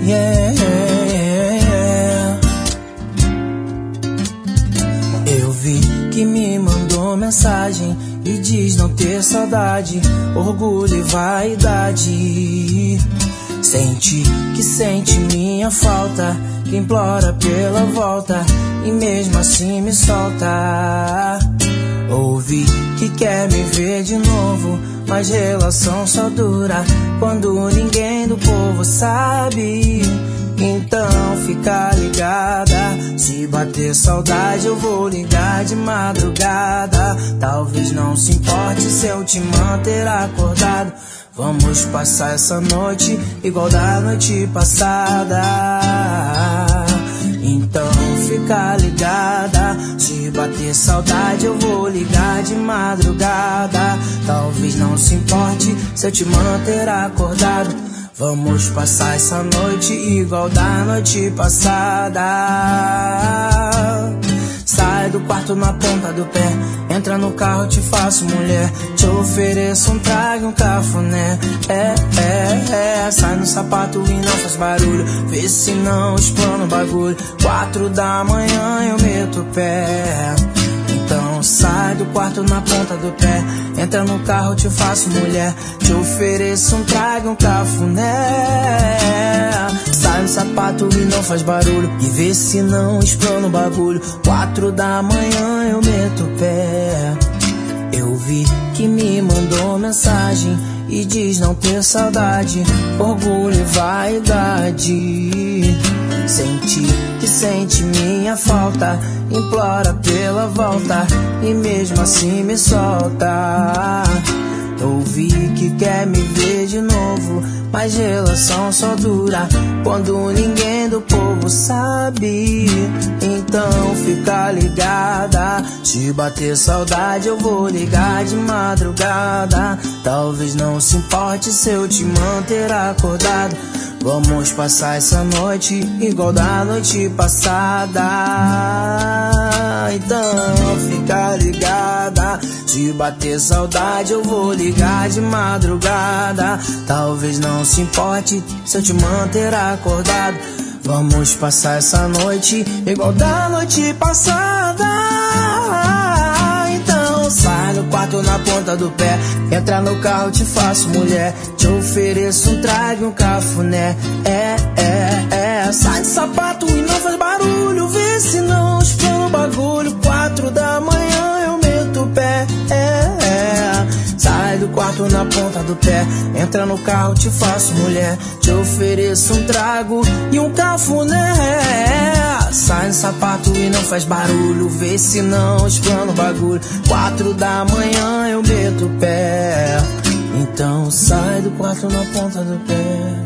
yeah. Eu vi que me mandou mensagem e diz não ter saudade, orgulho e vaidade. Sente que sente minha falta, que implora pela volta e mesmo assim me solta. Ouvi que quer me ver de novo, mas relação só dura quando ninguém do povo sabe. Então fica ligada, se bater saudade eu vou ligar de madrugada. Talvez não se importe se eu te manter acordado. Vamos passar essa noite igual da noite passada. Então fica ligada, se bater saudade eu vou ligar de madrugada. Talvez não se importe se eu te manter acordado. Vamos passar essa noite igual da noite passada. Sai do quarto na ponta do pé, entra no carro, te faço mulher. Te ofereço um trago, um cafuné. Sai no sapato e não faz barulho, vê se não explana o bagulho. 4 da manhã eu meto o pé. Então sai do quarto na ponta do pé, entra no carro, te faço mulher. Te ofereço um trago, um cafuné. Sai no sapato e não faz barulho, e vê se não explana o bagulho. 4 da manhã eu meto o pé. Eu vi que me mandou mensagem e diz não ter saudade, orgulho e vaidade. Senti que sente minha falta, implora pela volta e mesmo assim me solta. Ouvi que quer me ver de novo, mas relação só dura quando ninguém do povo sabe. Então fica ligada, se bater saudade eu vou ligar de madrugada. Talvez não se importe se eu te manter acordado. Vamos passar essa noite igual da noite passada. Então fica ligada, se bater saudade eu vou ligar de madrugada. Talvez não se importe se eu te manter acordado. Vamos passar essa noite igual da noite passada. Então sai no quarto na ponta do pé, entra no carro, te faço mulher. Te ofereço um trago, um cafuné. Sai de sapato e não faz barulho, vê se não explana o bagulho. 4 da manhã eu meto o pé. Sai do quarto na ponta do pé, entra no carro, te faço mulher. Te ofereço um trago e um cafuné. Sai no sapato e não faz barulho, vê se não explana o bagulho. 4 da manhã eu meto o pé. Então sai do quarto na ponta do pé.